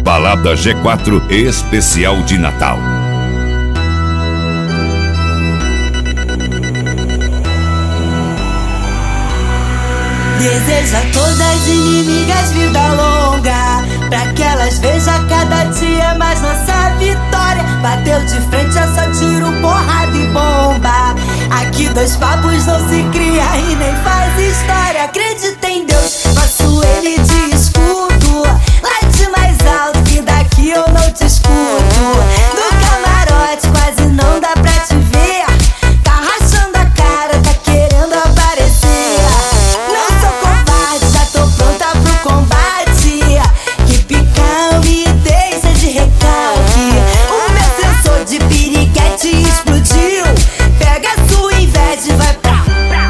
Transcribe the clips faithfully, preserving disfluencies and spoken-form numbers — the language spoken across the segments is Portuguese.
Balada G quatro especial de Natal. Desejo a todas inimigas vida longa, pra que elas vejam cada dia mais nossa vitória. Bateu de frente, é só tiro, porrada e bomba. Aqui dois papos não se cria e nem faz história. Acredita em Deus, faço ele de escudo. Late mais alto que daqui eu não te escuto. Do camarote quase não dá pra te ver. Tá rachando a cara, tá querendo aparecer. Não sou covarde, já tô pronta pro combate. Que picão e deixa de recalque. O meu sensor de piriguete explodiu. Pega a sua inveja e vai pra.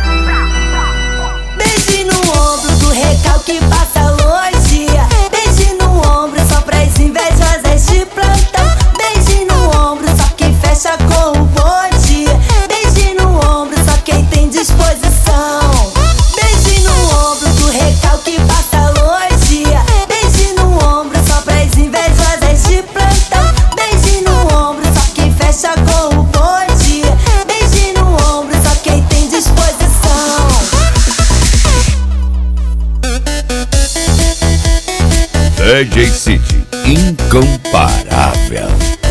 Beijo no ombro do recalque passa longe. Beijo no ombro só pras invejosas de plantão. Beijo no ombro só quem fecha com o bonde. Beijo no ombro só quem tem disposição. Beijo no ombro do recalque passa longe. Beijo no ombro só pras invejosas de plantão. Beijo no ombro só quem fecha com o bonde. Beijo no ombro só quem tem disposição. D J City, incomparável.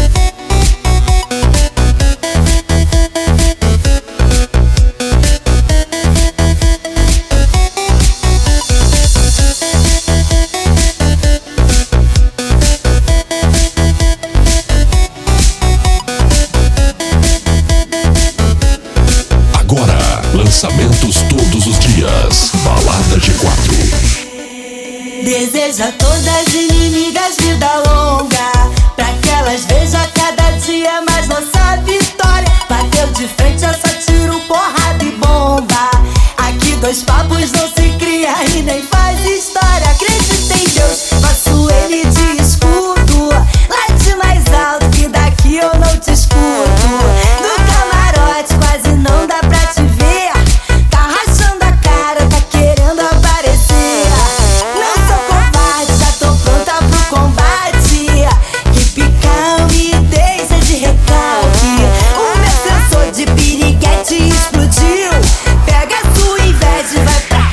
Agora, lançamentos todos os dias. Balada G quatro. Desejo a todas inimigas vida longa, pra que elas vejam cada dia mais nossa vitória. Bateu de frente, é só tiro, porrada e bomba. Aqui dois papos não se cria e nem faz história. Acredita em Deus, faço ele de escudo. Late mais alto que daqui eu não te escuto. Do camarote quase não dá pra te ver. Tá rachando a cara, tá querendo aparecer. Não sou covarde, já tô pronta pro combate. Que picão e deixa de recalque. O meu sensor de piriguete explodiu. Pega a sua inveja e vai pra.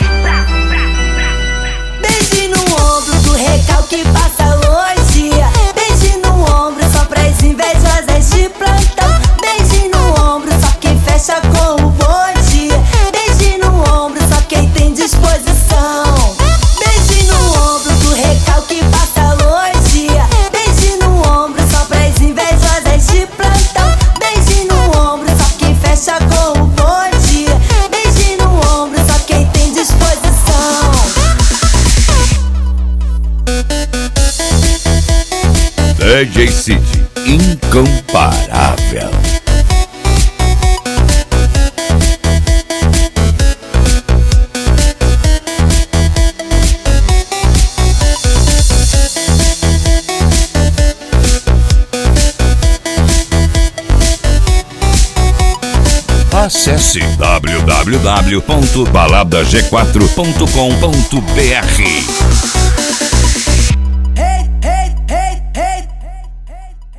Beijo no ombro do recalque passa longe. Beijo no ombro só pras invejosas de plantão. Beijo no ombro só quem fecha com o bonde. Beijo no ombro só quem tem disposição. Beijo no ombro do recalque passa longe. Beijo no ombro só pras invejosas de plantão. Beijo no ombro só quem fecha com o bonde. Beijo no ombro só quem tem disposição. D J City, incomparável. Acesse w w w ponto balada g quatro ponto com ponto b r.